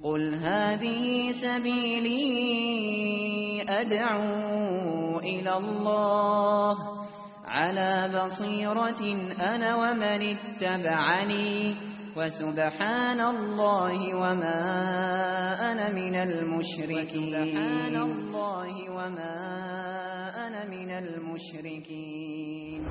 قل هذه سبيلي أدعو إلى الله على بصيرة أنا ومن اتبعني وسبحان الله وما أنا من المشركين.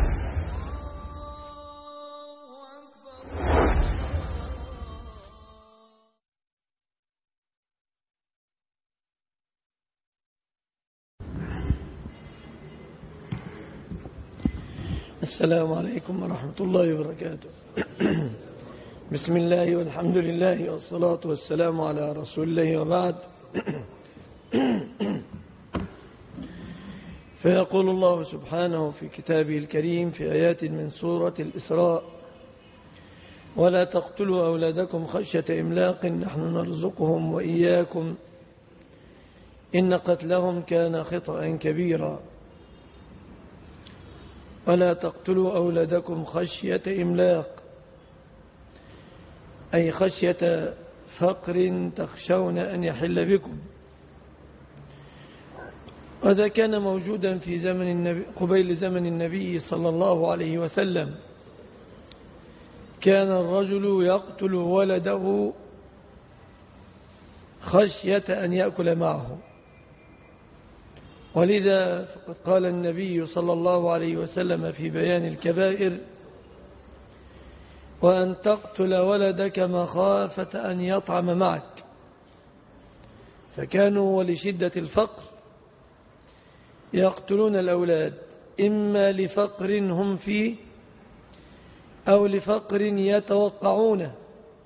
السلام عليكم ورحمة الله وبركاته. بسم الله والحمد لله والصلاة والسلام على رسول الله وبعد. فيقول الله سبحانه في كتابه الكريم في آيات من سورة الإسراء: ولا تقتلوا أولادكم خشية إملاق نحن نرزقهم وإياكم إن قتلهم كان خطأ كبيرا. ولا تقتلوا أولادكم خشية إملاق أي خشية فقر تخشون أن يحل بكم. وهذا كان موجودا في زمن النبي قبيل زمن النبي صلى الله عليه وسلم. كان الرجل يقتل ولده خشية أن يأكل معه، ولذا فقد قال النبي صلى الله عليه وسلم في بيان الكبائر: وأن تقتل ولدك مخافة أن يطعم معك. فكانوا ولشدة الفقر يقتلون الأولاد، إما لفقر هم فيه أو لفقر يتوقعونه.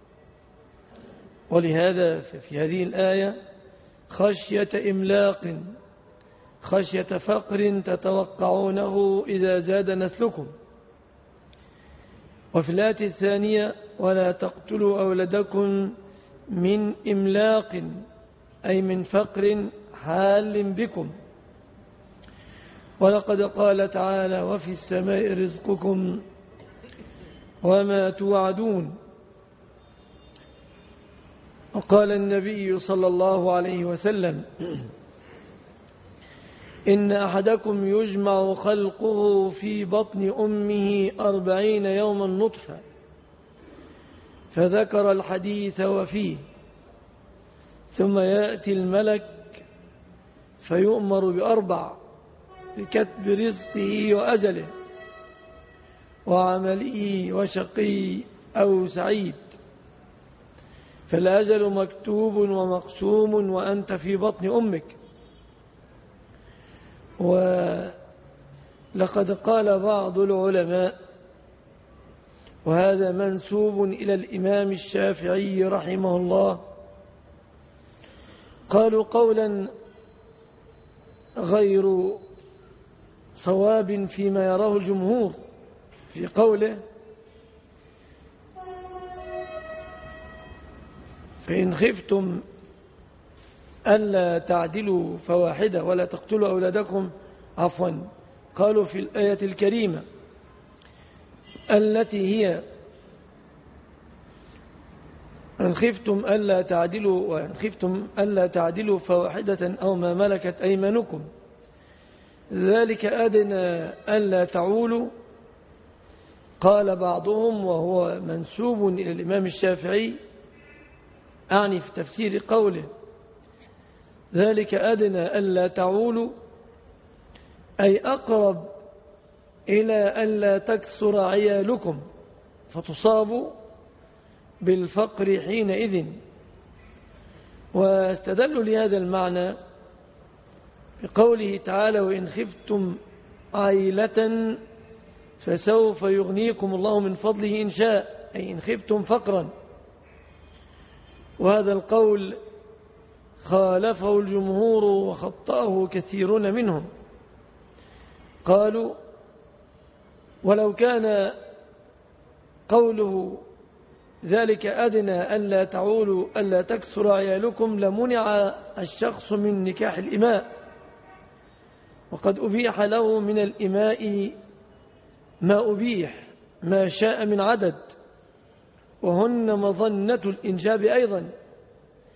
ولهذا في هذه الآية خشية إملاق، خشية فقر تتوقعونه إذا زاد نسلكم. وفي الآية الثانية: ولا تقتلوا أولادكم من إملاق أي من فقر حال بكم. ولقد قال تعالى: وفي السماء رزقكم وما توعدون. وقال النبي صلى الله عليه وسلم: إن أحدكم يجمع خلقه في بطن أمه 40 يوما نطفة، فذكر الحديث وفيه، ثم يأتي الملك فيؤمر ب4: بكتب رزقه وأجله وعمله وشقي أو سعيد. فالأجل مكتوب ومقسوم وأنت في بطن أمك. ولقد قال بعض العلماء، وهذا منسوب إلى الإمام الشافعي رحمه الله، قالوا قولا غير صواب فيما يراه الجمهور في قوله: فإن خفتم ألا تعدلوا فواحدة ولا تقتلوا أولادكم. عفوا، قالوا في الآية الكريمة التي هي: إن خفتم ألا تعدلوا فواحدة أو ما ملكت أيمانكم ذلك أدنى ألا تعولوا. قال بعضهم، وهو منسوب إلى الإمام الشافعي، أعني في تفسير قوله ذلك أدنى ألا تعولوا، أي أقرب إلى ألا تكثر عيالكم فتصابوا بالفقر حينئذ. واستدلوا لهذا المعنى بقوله تعالى: وإن خفتم عيلة فسوف يغنيكم الله من فضله إن شاء، أي إن خفتم فقرا. وهذا القول خالفه الجمهور وخطأه كثيرون منهم. قالوا: ولو كان قوله ذلك أدنى ألا تعولوا ألا تكثر عيالكم لمنع الشخص من نكاح الإماء، وقد أبيح له من الإماء ما أبيح ما شاء من عدد، وهن مظنة الإنجاب أيضا،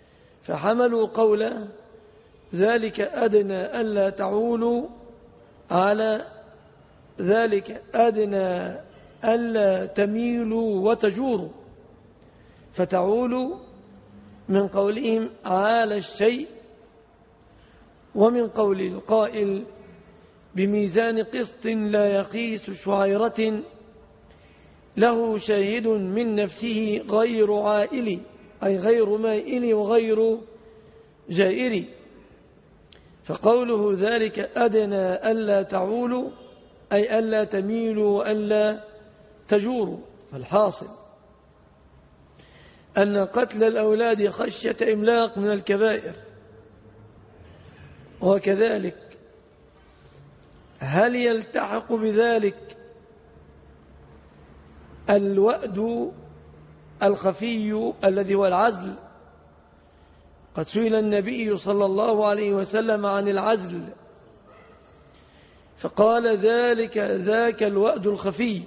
فحملوا قوله ذلك أدنى ألا تعولوا على ذلك أدنى ألا تميلوا وتجوروا، فتعولوا من قولهم عال الشيء، ومن قول القائل بميزان قسط لا يقيس شعيرة له شاهد من نفسه غير عائل، أي غير مائل وغير جائر. فقوله ذلك أدنى ألا تعولوا أي ألا تميلوا وألا تجوروا. فالحاصل أن قتل الأولاد خشية إملاق من الكبائر. وكذلك هل يلتحق بذلك الوأد الخفي الذي هو العزل؟ قد سئل النبي صلى الله عليه وسلم عن العزل فقال ذاك الوأد الخفي.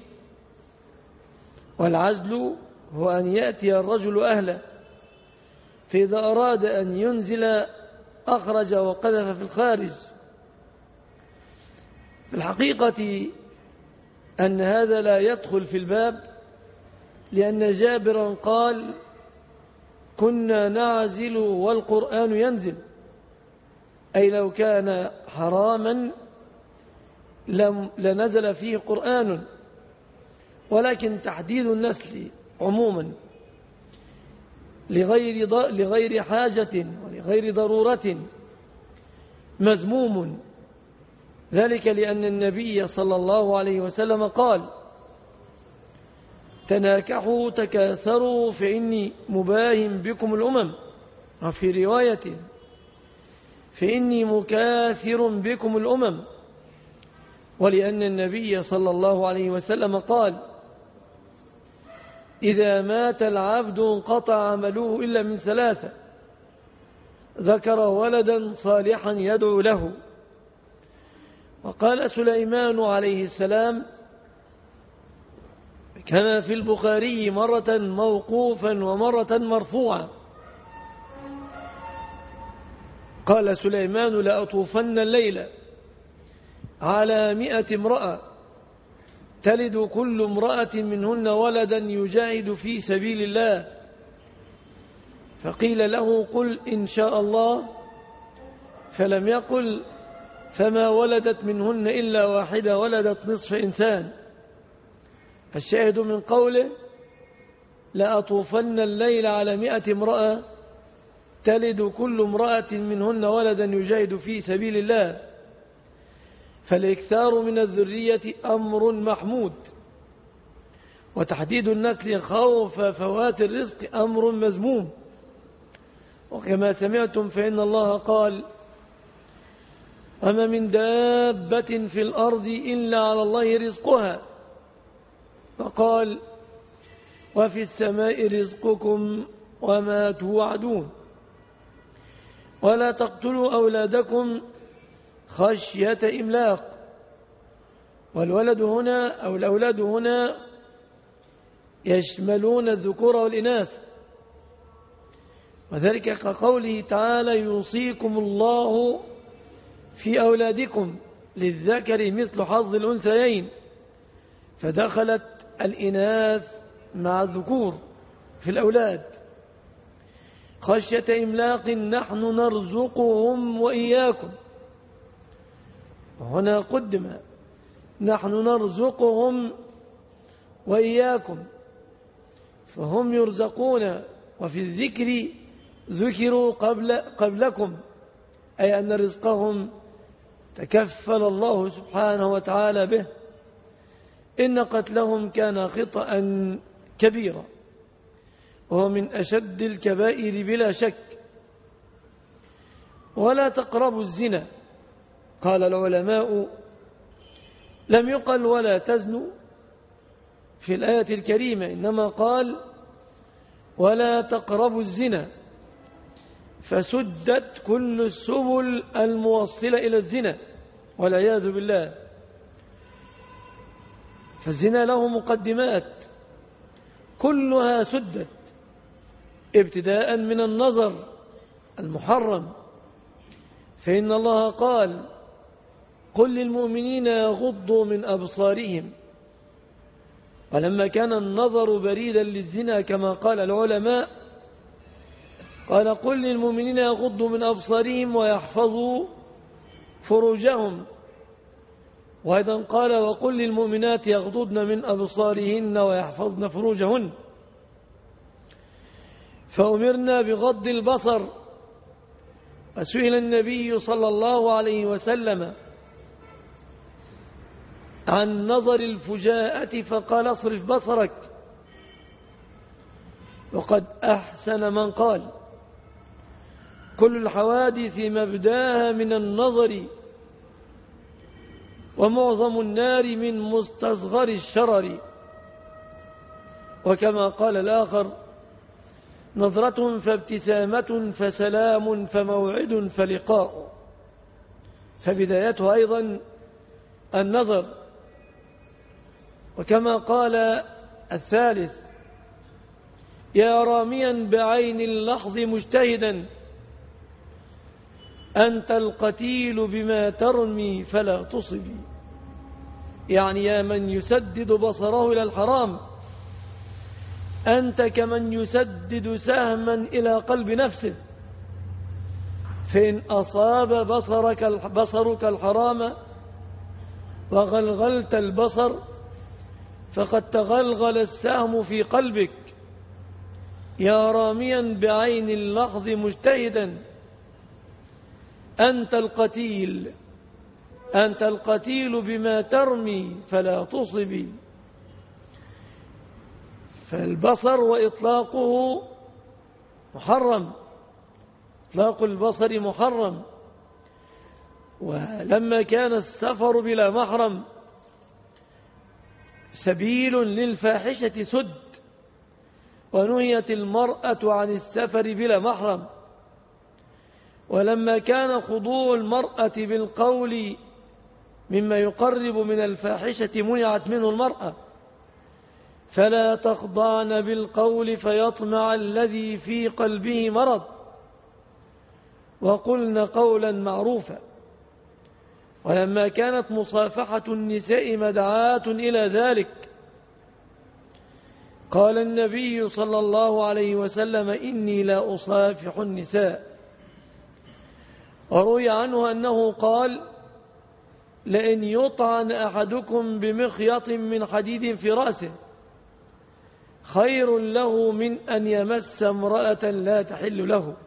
والعزل هو أن يأتي الرجل أهله، فإذا أراد أن ينزل أخرج وقذف في الخارج. في الحقيقة أن هذا لا يدخل في الباب، لأن جابرا قال كنا نعزل والقرآن ينزل، أي لو كان حراما لنزل فيه قرآن. ولكن تحديد النسل عموما لغير حاجة ولغير ضرورة مذموم، ذلك لأن النبي صلى الله عليه وسلم قال تناكحوا تكاثروا فإني مباهم بكم الأمم، وفي رواية فإني مكاثر بكم الأمم. ولأن النبي صلى الله عليه وسلم قال إذا مات العبد انقطع عمله إلا من ثلاثة: ذكر ولدا صالحا يدعو له. وقال سليمان عليه السلام كما في البخاري مرة موقوفا ومرة مرفوعا، قال سليمان لأطوفن الليلة على 100 امرأة تلد كل امرأة منهن ولدا يجاهد في سبيل الله، فقيل له قل إن شاء الله، فلم يقل فما ولدت منهن إلا واحدة ولدت نصف إنسان. الشاهد من قوله لأطوفن الليل على 100 امرأة تلد كل امرأة منهن ولدا يجاهد في سبيل الله. فالإكثار من الذرية أمر محمود، وتحديد النسل خوف فوات الرزق أمر مذموم. وكما سمعتم فإن الله قال وما من دابة في الأرض إلا على الله رزقها، وقال وفي السماء رزقكم وما توعدون. ولا تقتلوا أولادكم خشية إملاق. والولد هنا أو الأولاد هنا يشملون الذكور والإناث، وذلك كقوله تعالى يوصيكم الله في أولادكم للذكر مثل حظ الأنثيين، فدخلت الإناث مع الذكور في الأولاد. خشية إملاق نحن نرزقهم وإياكم، وهنا قدم نحن نرزقهم وإياكم، فهم يرزقون، وفي الذكر ذكروا قبلكم، أي أن رزقهم تكفل الله سبحانه وتعالى به. إن قتلهم كان خطأ كبيرا، وهو من أشد الكبائر بلا شك. ولا تقربوا الزنا، قال العلماء لم يقل ولا تزنوا في الآية الكريمة، إنما قال ولا تقربوا الزنا، فسدت كل السبل الموصلة إلى الزنا والعياذ بالله. فالزنا له مقدمات كلها سدت، ابتداء من النظر المحرم، فإن الله قال: قل للمؤمنين يغضوا من أبصارهم. ولما كان النظر بريدا للزنا كما قال العلماء، قال: قل للمؤمنين يغضوا من أبصارهم ويحفظوا فروجهم. وأيضا قال: وقل للمؤمنات يغضضن من أبصارهن ويحفظن فروجهن. فأمرنا بغض البصر. وسئل النبي صلى الله عليه وسلم عن نظر الفجاءة فقال: اصرف بصرك. وقد أحسن من قال: كل الحوادث مبداها من النظر، ومعظم النار من مستصغر الشرر. وكما قال الآخر: نظرة فابتسامة فسلام فموعد فلقاء. فبدايته أيضا النظر. وكما قال الثالث: يا راميا بعين اللحظ مجتهدا، أنت القتيل بما ترمي فلا تصبي. يعني يا من يسدد بصره إلى الحرام، أنت كمن يسدد سهما إلى قلب نفسه، فإن أصاب بصرك الحرام وغلغلت البصر فقد تغلغل السهم في قلبك. يا راميا بعين اللحظ مجتهدا، أنت القتيل بما ترمي فلا تصبي. فالبصر وإطلاقه محرم، إطلاق البصر محرم. ولما كان السفر بلا محرم سبيل للفاحشة سد، ونهيت المرأة عن السفر بلا محرم. ولما كان خضوع المرأة بالقول مما يقرب من الفاحشة منعت منه المرأة. فلا تخضعن بالقول فيطمع الذي في قلبه مرض، وقلن قولا معروفا. ولما كانت مصافحة النساء مدعاة إلى ذلك، قال النبي صلى الله عليه وسلم: إني لا أصافح النساء. وروي عنه أنه قال: لئن يطعن أحدكم بمخيط من حديد في رأسه خير له من أن يمس امرأة لا تحل له.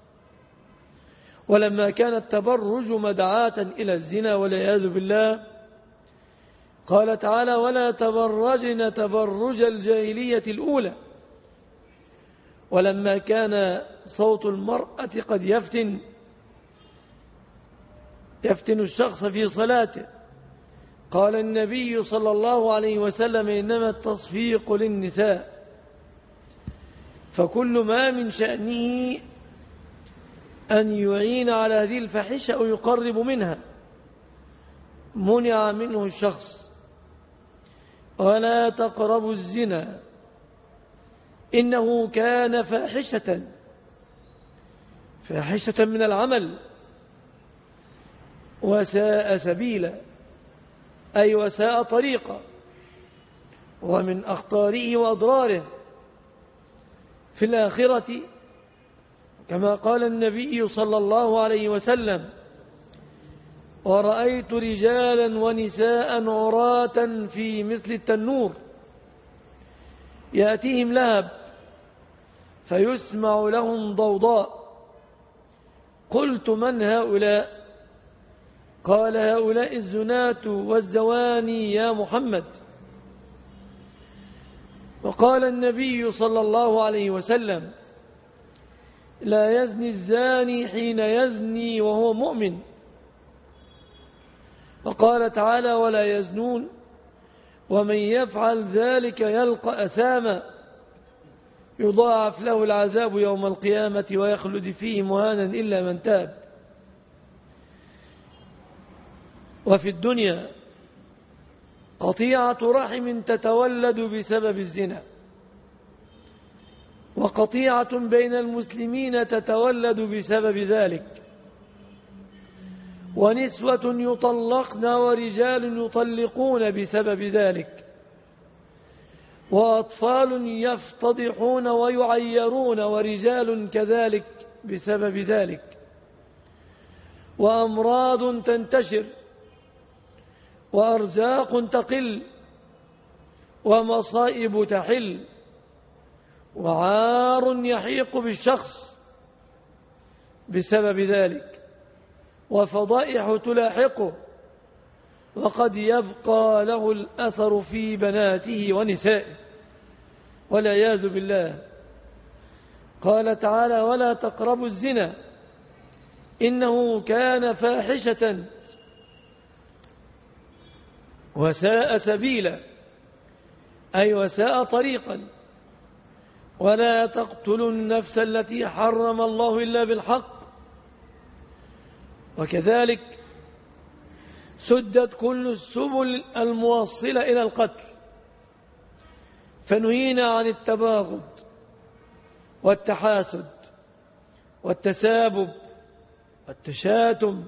ولما كان التبرج مدعاة إلى الزنا والعياذ بالله، قال تعالى: ولا تبرجن تبرج الجاهلية الأولى. ولما كان صوت المرأة قد يفتن الشخص في صلاته، قال النبي صلى الله عليه وسلم: إنما التصفيق للنساء. فكل ما من شأنه أن يعين على هذه الفاحشة أو يقرب منها منع منه الشخص. ولا تقربوا الزنا إنه كان فاحشة من العمل وساء سبيلا، أي وساء طريقا، ومن أخطاره وأضراره في الآخرة. كما قال النبي صلى الله عليه وسلم: ورأيت رجالا ونساء عراة في مثل التنور يأتيهم لهب فيسمع لهم ضوضاء. قلت: من هؤلاء؟ قال: هؤلاء الزناة والزواني يا محمد. وقال النبي صلى الله عليه وسلم: لا يزني الزاني حين يزني وهو مؤمن. وقال تعالى: ولا يزنون ومن يفعل ذلك يلقى أثاما يضاعف له العذاب يوم القيامة ويخلد فيه مهانا إلا من تاب. وفي الدنيا قطيعة رحم تتولد بسبب الزنا، وقطيعة بين المسلمين تتولد بسبب ذلك، ونسوة يطلقن ورجال يطلقون بسبب ذلك، وأطفال يفتضحون ويعيرون ورجال كذلك بسبب ذلك، وأمراض تنتشر، وأرزاق تقل، ومصائب تحل، وعار يحيق بالشخص بسبب ذلك، وفضائح تلاحقه، وقد يبقى له الأثر في بناته ونسائه والعياذ بالله. قال تعالى: ولا تقربوا الزنا إنه كان فاحشة وساء سبيلا، أي وساء طريقا. ولا تقتلوا النفس التي حرم الله إلا بالحق، وكذلك سدت كل السبل الموصلة إلى القتل، فنهينا عن التباغض والتحاسد والتسابب والتشاتم،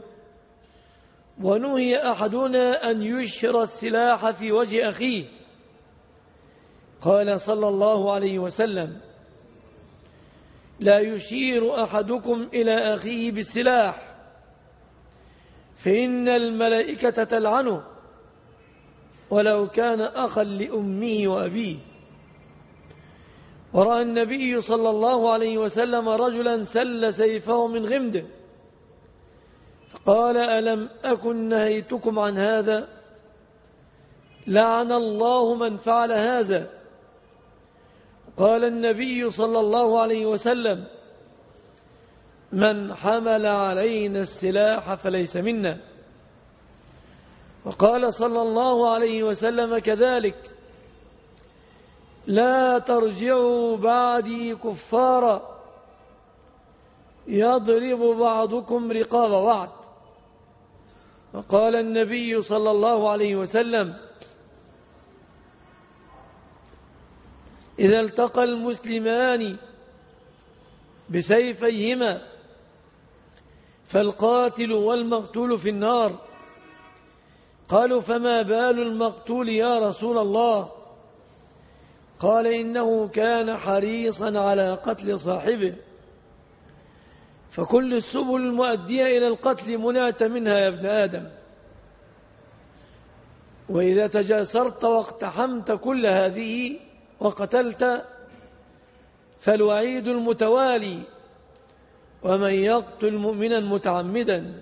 ونهي أحدنا أن يشهر السلاح في وجه أخيه. قال صلى الله عليه وسلم: لا يشير أحدكم إلى أخيه بالسلاح فإن الملائكة تلعنه ولو كان أخا لأمه وأبيه. ورأى النبي صلى الله عليه وسلم رجلا سل سيفه من غمده فقال: ألم أكن نهيتكم عن هذا؟ لعن الله من فعل هذا. قال النبي صلى الله عليه وسلم: من حمل علينا السلاح فليس منا. وقال صلى الله عليه وسلم كذلك: لا ترجعوا بعدي كفارا يضرب بعضكم رقاب بعض. وقال النبي صلى الله عليه وسلم: إذا التقى المسلمان بسيفيهما فالقاتل والمقتول في النار. قالوا: فما بال المقتول يا رسول الله؟ قال: إنه كان حريصا على قتل صاحبه. فكل السبل المؤدية إلى القتل منعت منها يا ابن آدم. وإذا تجاسرت واقتحمت كل هذه وقتلت فالوعيد المتوالي: ومن يقتل مؤمنا متعمدا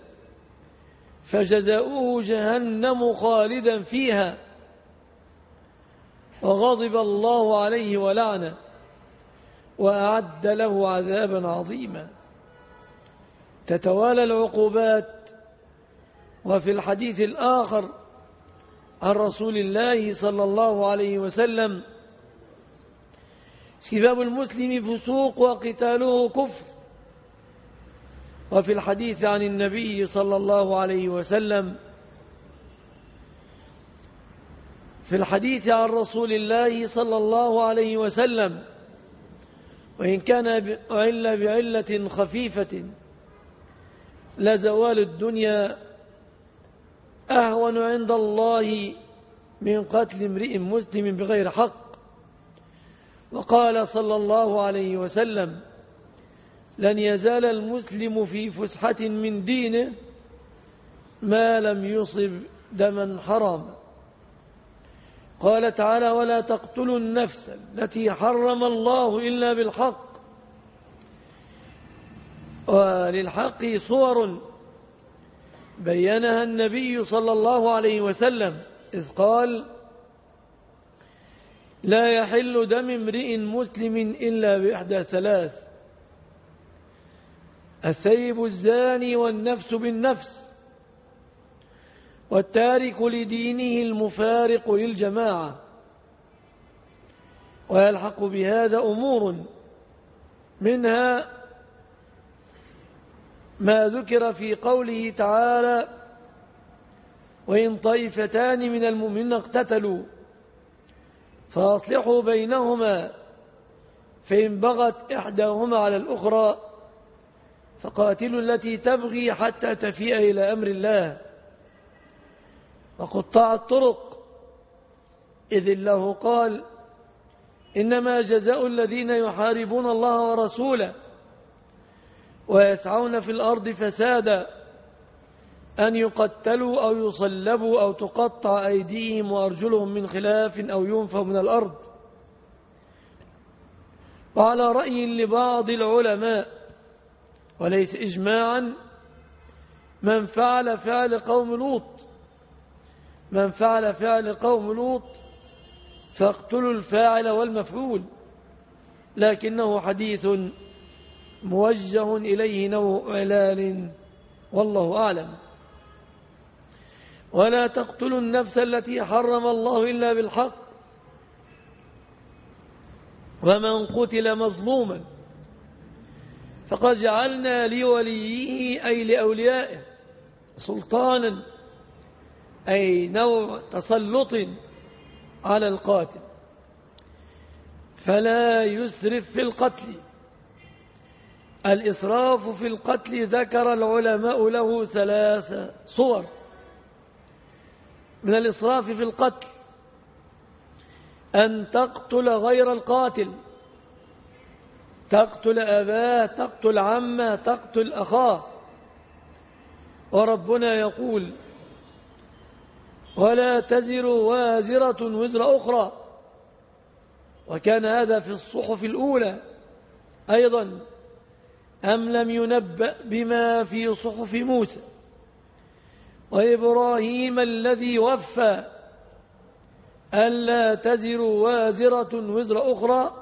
فجزاؤه جهنم خالدا فيها وغضب الله عليه ولعنه وأعد له عذابا عظيما. تتوالى العقوبات. وفي الحديث الآخر عن رسول الله صلى الله عليه وسلم: سباب المسلم فسوق وقتاله كفر. وفي الحديث عن النبي صلى الله عليه وسلم: في الحديث عن رسول الله صلى الله عليه وسلم: وإن كان إلا بعلة خفيفة لزوال الدنيا أهون عند الله من قتل امرئ مسلم بغير حق. وقال صلى الله عليه وسلم: لن يزال المسلم في فسحة من دينه ما لم يصب دما حراما. قال تعالى: ولا تقتلوا النفس التي حرم الله إلا بالحق. وللحق صور بينها النبي صلى الله عليه وسلم إذ قال: لا يحل دم امرئ مسلم إلا بإحدى ثلاث: الثيب الزاني والنفس بالنفس والتارك لدينه المفارق للجماعة. ويلحق بهذا أمور منها ما ذكر في قوله تعالى: وإن طائفتان من المؤمنين اقتتلوا فأصلحوا بينهما فإن بغت إحداهما على الأخرى فقاتلوا التي تبغي حتى تفيء إلى أمر الله وقطاع الطرق، إذ الله قال إنما جزاء الذين يحاربون الله ورسوله ويسعون في الأرض فسادا أن يقتلوا أو يصلبوا أو تقطع أيديهم وأرجلهم من خلاف أو ينفوا من الأرض. وعلى رأي لبعض العلماء وليس إجماعا من فعل فعل قوم لوط فاقتلوا الفاعل والمفعول، لكنه حديث موجه إليه نوع إعلال والله أعلم. ولا تقتلوا النفس التي حرم الله إلا بالحق، ومن قتل مظلوما فقد جعلنا لوليه أي لأوليائه سلطانا، أي نوع تسلط على القاتل، فلا يسرف في القتل. الإسراف في القتل ذكر العلماء له 3 صور من الإسراف في القتل: أن تقتل غير القاتل، تقتل أباه، تقتل عمه، تقتل أخاه. وربنا يقول ولا تزر وازرة وزر أخرى، وكان هذا في الصحف الأولى أيضا. أم لم ينبأ بما في صحف موسى وإبراهيم الذي وفى ألا تزر وازرة وزر أخرى.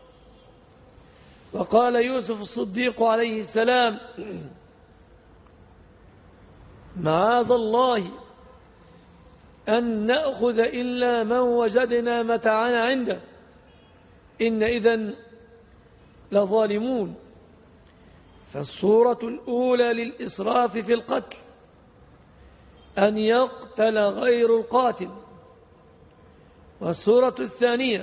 وقال يوسف الصديق عليه السلام معاذ الله أن نأخذ إلا من وجدنا متاعنا عنده إن إذن لظالمون. فالصورة الأولى للإسراف في القتل أن يقتل غير القاتل، والصورة الثانية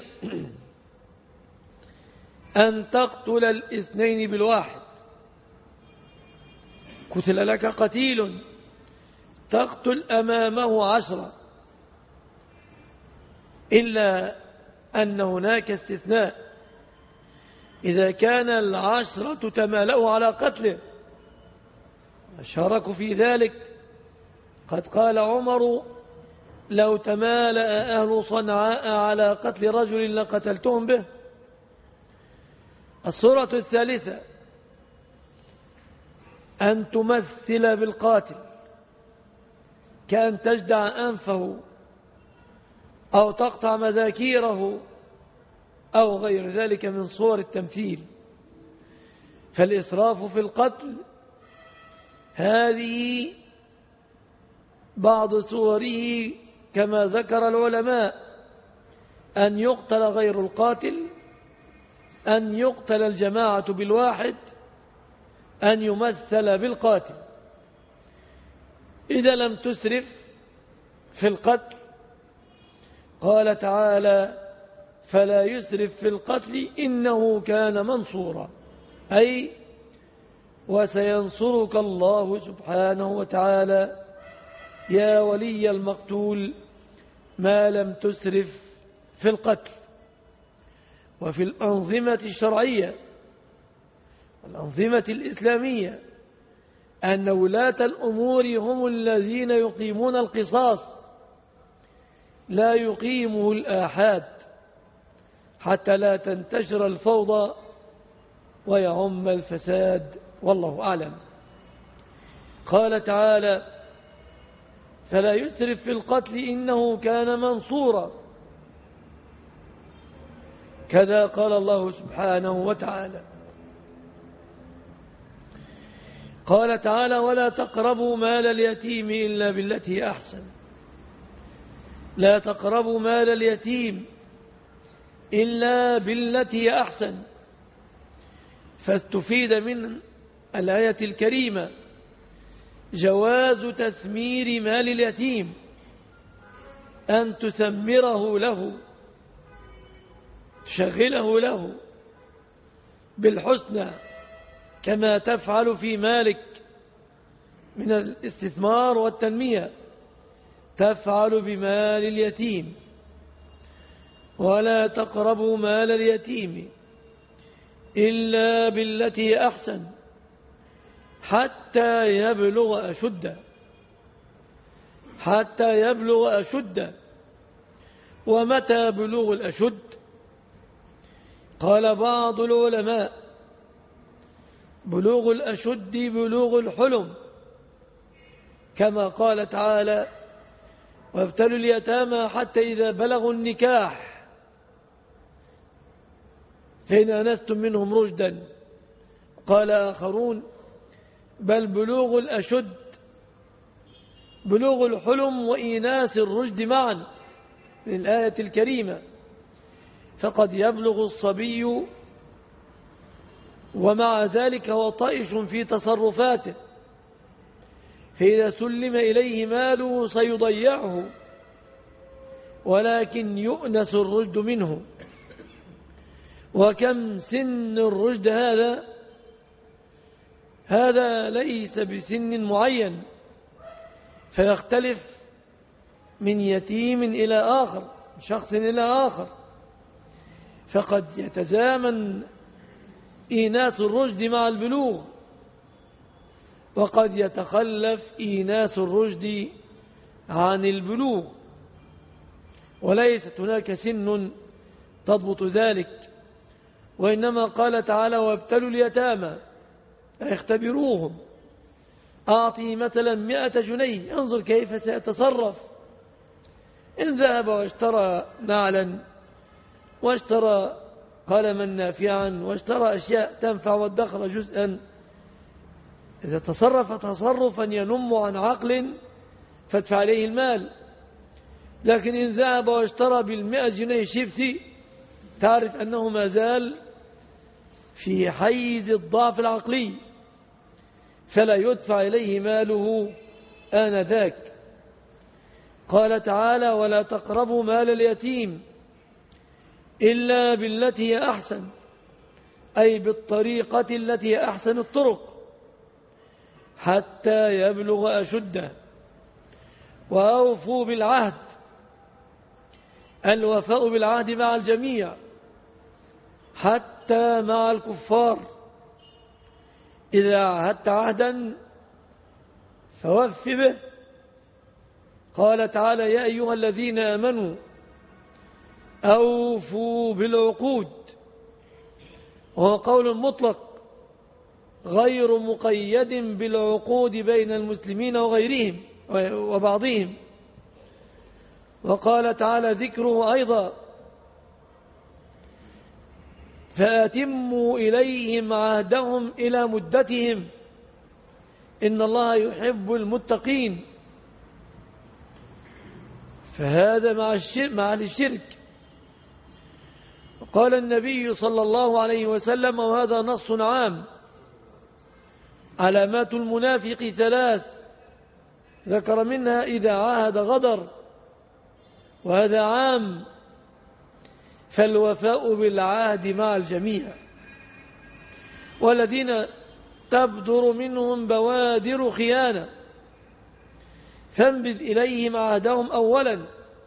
أن تقتل الاثنين بالواحد. قتل لك قتيل تقتل أمامه 10، إلا أن هناك استثناء: إذا كان 10 تمالأوا على قتله. شاركوا في ذلك. قد قال عمر لو تمالأ أهل صنعاء على قتل رجل لقتلتهم به. الصورة الثالثة أن تمثل بالقاتل، كأن تجدع أنفه أو تقطع مذاكيره أو غير ذلك من صور التمثيل. فالإسراف في القتل هذه بعض صوره كما ذكر العلماء: أن يقتل غير القاتل، أن يقتل الجماعة بالواحد، أن يمثل بالقاتل. إذا لم تسرف في القتل قال تعالى فلا يسرف في القتل إنه كان منصورا، أي وسينصرك الله سبحانه وتعالى يا ولي المقتول ما لم تسرف في القتل. وفي الأنظمة الشرعية الأنظمة الإسلامية أن ولاة الأمور هم الذين يقيمون القصاص، لا يقيمه الآحاد، حتى لا تنتشر الفوضى ويعم الفساد، والله أعلم. قال تعالى فلا يسرف في القتل إنه كان منصورا، كذا قال الله سبحانه وتعالى. قال تعالى ولا تقربوا مال اليتيم إلا بالتي أحسن. لا تقربوا مال اليتيم إلا بالتي أحسن. فاستفيد من الآية الكريمة جواز تثمير مال اليتيم، أن تثمره له، تشغله له بالحسنى كما تفعل في مالك من الاستثمار والتنمية، تفعل بمال اليتيم. ولا تقربوا مال اليتيم إلا بالتي أحسن حتى يبلغ أشده، حتى يبلغ أشده. ومتى بلوغ الأشد؟ قال بعض العلماء: بلوغ الأشد بلوغ الحلم، كما قال تعالى: وابتلوا اليتامى حتى إذا بلغوا النكاح فإن آنستم منهم رشدا. قال آخرون: بل بلوغ الأشد بلوغ الحلم وإيناس الرشد معا للآية الكريمة. فقد يبلغ الصبي ومع ذلك هو طائش في تصرفاته، فإذا سلم إليه ماله سيضيعه، ولكن يؤنس الرشد منه. وكم سن الرشد هذا ليس بسن معين، فيختلف من يتيم إلى آخر، شخص إلى آخر. فقد يتزامن إيناس الرشد مع البلوغ، وقد يتخلف إيناس الرشد عن البلوغ، وليست هناك سن تضبط ذلك. وإنما قال تعالى: وابتلوا اليتامى، اختبروهم. أعطي مثلا 100 جنيه، انظر كيف سيتصرف. إن ذهب واشترى نعلا واشترى قلما نافعا واشترى أشياء تنفع وادخر جزءا، إذا تصرف تصرفا ينم عن عقل فادفع عليه المال. لكن إن ذهب واشترى 100 جنيه شيبسي، تعرف أنه ما زال في حيز الضعف العقلي، فلا يدفع إليه ماله آنذاك. قال تعالى: ولا تقربوا مال اليتيم إلا بالتي هي أحسن، أي بالطريقة التي هي أحسن الطرق، حتى يبلغ أشده. وأوفوا بالعهد، الوفاء بالعهد مع الجميع حتى مع الكفار. إذا عهدت عهدا فوف به. قال تعالى: يا أيها الذين آمنوا أوفوا بالعقود، وهو قول مطلق غير مقيد بالعقود بين المسلمين وغيرهم وبعضهم. وقال تعالى ذكره أيضا: فأتموا إليهم عهدهم إلى مدتهم إن الله يحب المتقين. فهذا مع الشرك. قال النبي صلى الله عليه وسلم، وهذا نص عام: علامات المنافق 3، ذكر منها إذا عاهد غدر، وهذا عام. فالوفاء بالعهد مع الجميع، والذين تبدر منهم بوادر خيانة فانبذ إليهم عهدهم أولا،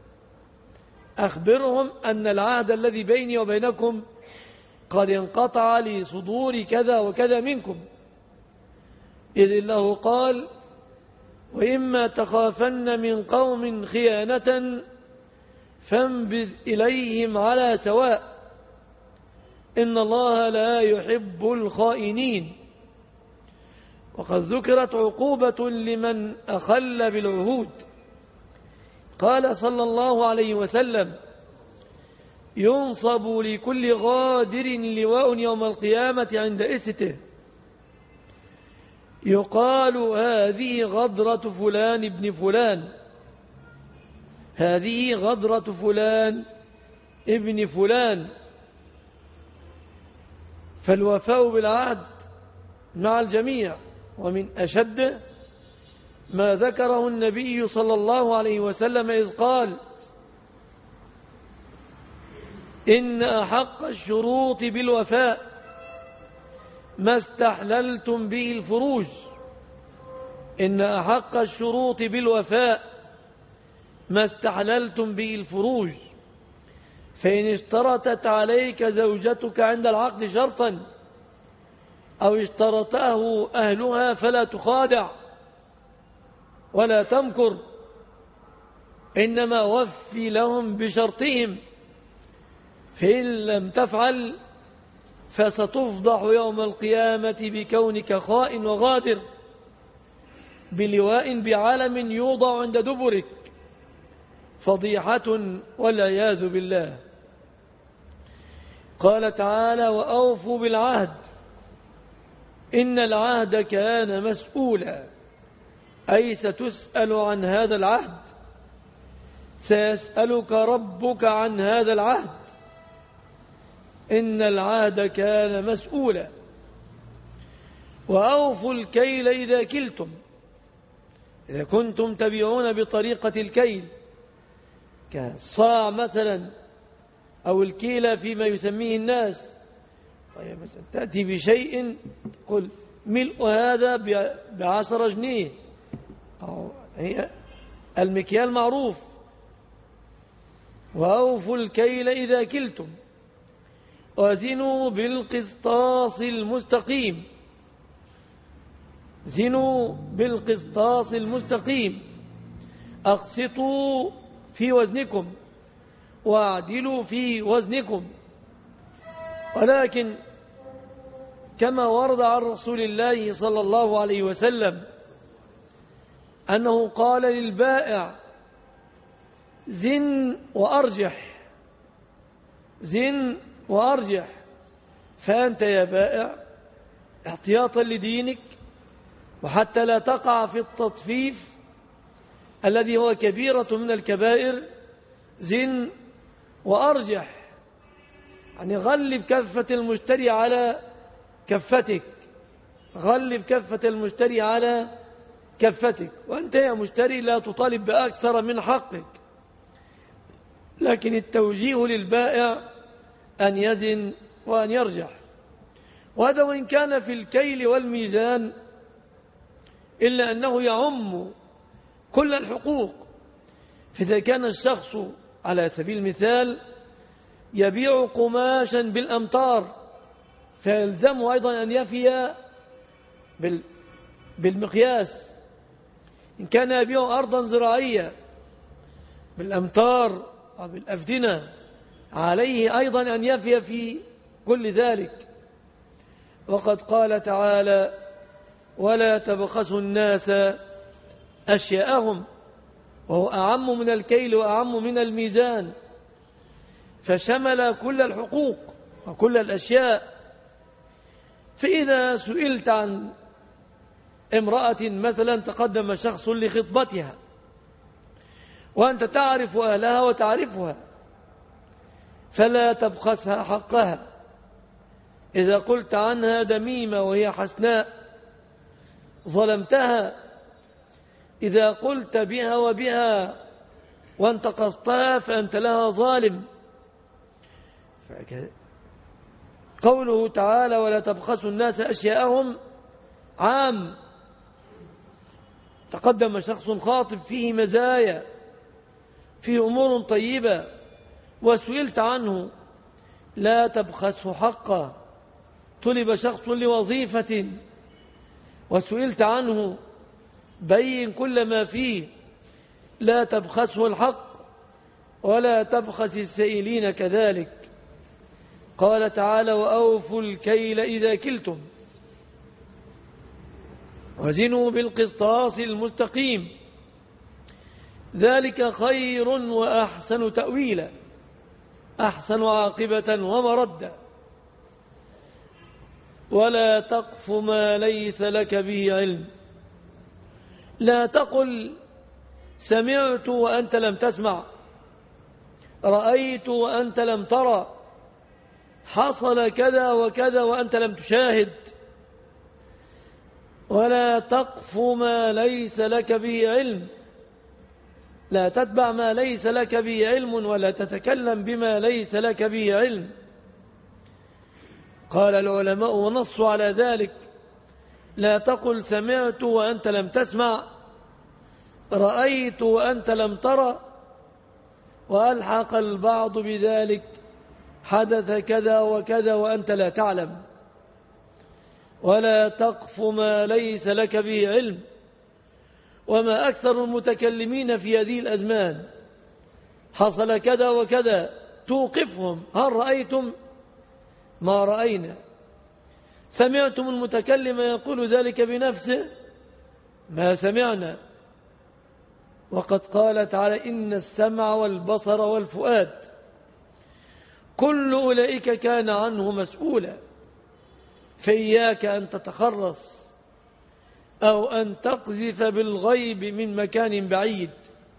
أخبرهم أن العهد الذي بيني وبينكم قد انقطع لصدور كذا وكذا منكم، إذ الله قال: وإما تخافن من قوم خيانة فانبذ إليهم على سواء إن الله لا يحب الخائنين. وقد ذكرت عقوبة لمن أخل بالعهود. قال صلى الله عليه وسلم: ينصب لكل غادر لواء يوم القيامة عند إسته، يقال: هذه غدرة فلان ابن فلان، هذه غدرة فلان ابن فلان. فالوفاء بالعهد مع الجميع. ومن أشد ما ذكره النبي صلى الله عليه وسلم إذ قال: إن أحق الشروط بالوفاء ما استحللتم به الفروج إن أحق الشروط بالوفاء ما استحللتم به الفروج فإن اشترطت عليك زوجتك عند العقد شرطا أو اشترطه أهلها فلا تخادع ولا تمكر إنما وفي لهم بشرطهم فإن لم تفعل فستفضح يوم القيامة بكونك خائن وغادر بلواء بعلم يوضع عند دبرك فضيحة والعياذ بالله. قال تعالى وأوفوا بالعهد إن العهد كان مسؤولا أي ستسأل عن هذا العهد سيسألك ربك عن هذا العهد إن العهد كان مسؤولا. وأوفوا الكيل إذا كلتم إذا كنتم تبيعون بطريقة الكيل كالصاع مثلا أو الكيلة فيما يسميه الناس تأتي بشيء قل ملء هذا ب10 جنيه أو هي المكيال معروف. وأوفوا الكيل إذا كلتم وزنوا بالقسطاس المستقيم زنوا بالقسطاس المستقيم أقسطوا في وزنكم واعدلوا في وزنكم. ولكن كما ورد عن رسول الله صلى الله عليه وسلم أنه قال للبائع زن وأرجح فأنت يا بائع احتياطا لدينك وحتى لا تقع في التطفيف الذي هو كبيرة من الكبائر زن وأرجح يعني غلب كفة المشتري على كفتك غلب كفة المشتري على كفتك وأنت يا مشتري لا تطالب بأكثر من حقك لكن التوجيه للبائع أن يزن وأن يرجح. وهذا وإن كان في الكيل والميزان إلا أنه يعم كل الحقوق. فإذا كان الشخص على سبيل المثال يبيع قماشا بالأمتار فيلزمه أيضا أن يفي بالمقياس. إن كان يبيع أرضا زراعية بالأمتار أو بالأفدنة عليه أيضا أن يفي في كل ذلك. وقد قال تعالى ولا تبخسوا الناس أشياءهم وهو أعم من الكيل وأعم من الميزان فشمل كل الحقوق وكل الأشياء. فإذا سئلت عن امرأة مثلا تقدم شخص لخطبتها وأنت تعرف أهلها وتعرفها فلا تبخسها حقها. إذا قلت عنها دميمة وهي حسناء ظلمتها. إذا قلت بها وبها وانتقصتها فأنت لها ظالم. قوله تعالى ولا تبخسوا الناس أشياءهم عام. تقدم شخص خاطب فيه مزايا فيه أمور طيبة وسئلت عنه لا تبخسه حقه. طلب شخص لوظيفة وسئلت عنه بين كل ما فيه لا تبخسه الحق ولا تبخس السائلين كذلك. قال تعالى وأوفوا الكيل إذا كلتم وزنوا بالقسطاس المستقيم ذلك خير وأحسن تأويلا أحسن عاقبة ومردا. ولا تقف ما ليس لك به علم. لا تقل سمعت وأنت لم تسمع رأيت وأنت لم ترى حصل كذا وكذا وأنت لم تشاهد. ولا تقف ما ليس لك به علم. لا تتبع ما ليس لك به علم ولا تتكلم بما ليس لك به علم. قال العلماء ونصوا على ذلك: لا تقل سمعت وأنت لم تسمع، رأيت وأنت لم ترى. وألحق البعض بذلك: حدث كذا وكذا وأنت لا تعلم. ولا تقف ما ليس لك به علم. وما أكثر المتكلمين في هذه الأزمان، حصل كذا وكذا، توقفهم: هل رأيتم؟ ما رأينا. سمعتم المتكلم يقول ذلك بنفسه؟ ما سمعنا. وقد قال تعالى: إن السمع والبصر والفؤاد كل أولئك كان عنه مسؤولا. فإياك أن تتخرص أو أن تقذف بالغيب من مكان بعيد.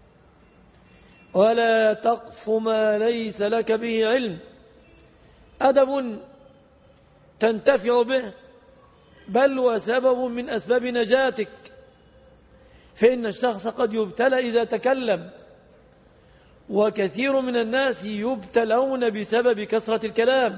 ولا تقف ما ليس لك به علم. أدب تنتفع به، بل وسبب من أسباب نجاتك. فإن الشخص قد يبتلى إذا تكلم، وكثير من الناس يبتلون بسبب كثرة الكلام،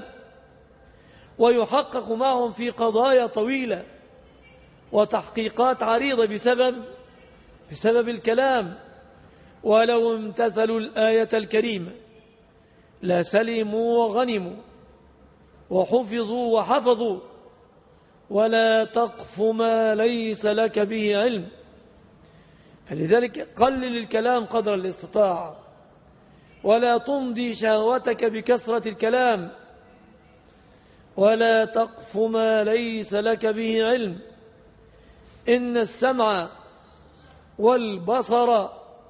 ويحقق معهم في قضايا طويلة وتحقيقات عريضة بسبب الكلام. ولو امتثلوا الآية الكريمة لسلموا وغنموا وحفظوا وحفظوا. ولا تقف ما ليس لك به علم. فلذلك قلل الكلام قدر الاستطاعة، ولا تمضي شهوتك بكثرة الكلام. ولا تقف ما ليس لك به علم. إن السمع والبصر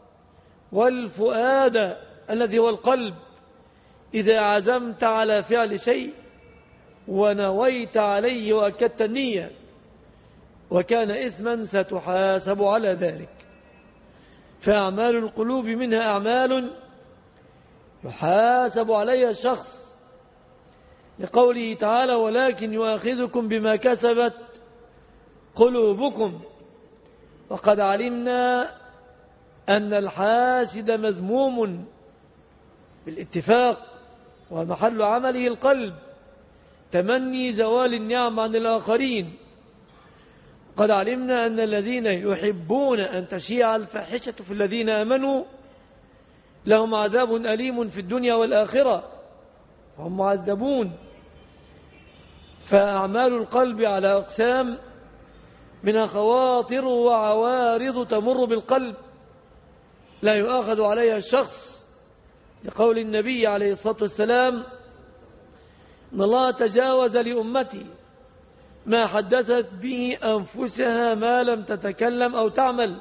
والفؤاد الذي هو القلب إذا عزمت على فعل شيء ونويت عليه وأكدت النية وكان إثما ستحاسب على ذلك. فأعمال القلوب منها أعمال يحاسب عليها الشخص، لقوله تعالى: ولكن يؤاخذكم بما كسبت قلوبكم. وقد علمنا أن الحاسد مذموم بالاتفاق، ومحل عمله القلب، تمني زوال النعم عن الآخرين. قد علمنا أن الذين يحبون أن تشيع الفاحشة في الذين آمنوا لهم عذاب أليم في الدنيا والآخرة، هم معذبون. فأعمال القلب على أقسام، منها خواطر وعوارض تمر بالقلب لا يؤاخذ عليها الشخص، لقول النبي عليه الصلاة والسلام: إن الله تجاوز لأمتي ما حدثت به أنفسها ما لم تتكلم أو تعمل.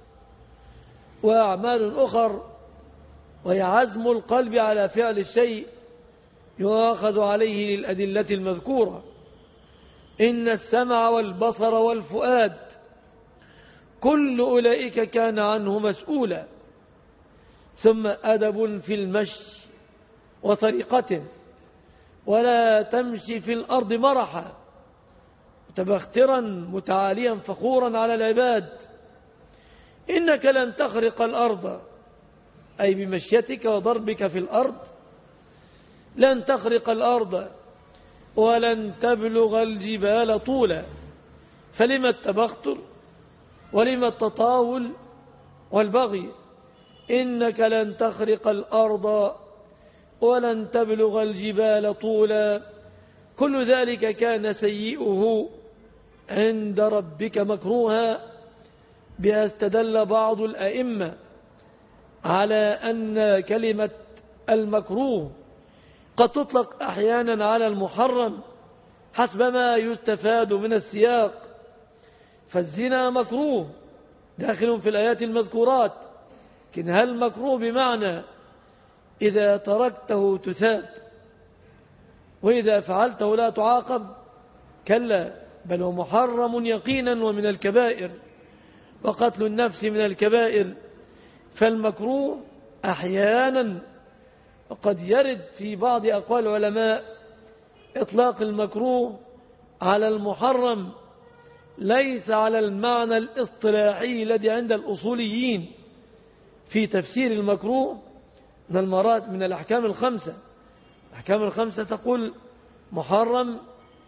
وأعمال أخر وهي عزم القلب على فعل الشيء يؤاخذ عليه للأدلة المذكورة. إن السمع والبصر والفؤاد كل أولئك كان عنه مسؤولا. ثم أدب في المشي وطريقته: ولا تمشي في الأرض مرحا متبخترا متعاليا فخورا على العباد، إنك لن تخرق الأرض، أي بمشيتك وضربك في الأرض لن تخرق الأرض ولن تبلغ الجبال طولا. فلما التبختر ولما التطاول والبغي؟ إنك لن تخرق الأرض ولن تبلغ الجبال طولا. كل ذلك كان سيئه عند ربك مكروها. بها استدل بعض الأئمة على أن كلمة المكروه قد تطلق أحيانا على المحرم حسب ما يستفاد من السياق. فالزنا مكروه داخل في الآيات المذكورات، لكن هل مكروه بمعنى إذا تركته تثاب وإذا فعلته لا تعاقب؟ كلا، بل هو محرم يقينا ومن الكبائر، وقتل النفس من الكبائر. فالمكروه أحيانا وقد يرد في بعض أقوال العلماء إطلاق المكروه على المحرم، ليس على المعنى الاصطلاحي الذي عند الأصوليين في تفسير المكروه من المراد من الأحكام الخمسة. الأحكام الخمسة تقول محرم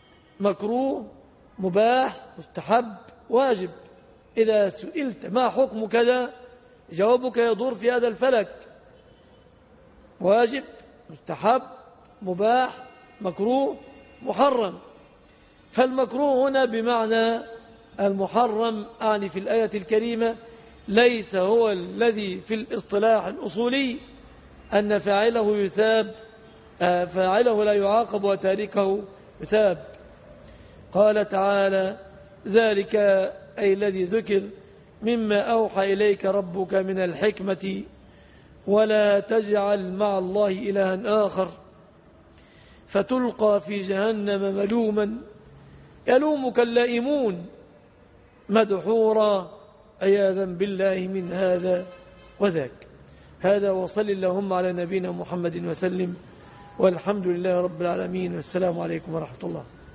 مكروه مباح مستحب واجب. إذا سئلت ما حكم كذا جوابك يدور في هذا الفلك: واجب، مستحب، مباح، مكروه، محرم. فالمكروه هنا بمعنى المحرم، أعني في الآية الكريمة ليس هو الذي في الاصطلاح الأصولي أن فاعله يثاب، فاعله لا يعاقب وتاركه يثاب. قال تعالى: ذلك أي الذي ذكر مما أوحى إليك ربك من الحكمة ولا تجعل مع الله إلها آخر فتلقى في جهنم ملوما يلومك اللائمون مدحورا عياذا بالله من هذا وذاك. هذا وصل اللهم على نبينا محمد وسلم، والحمد لله رب العالمين، والسلام عليكم ورحمة الله.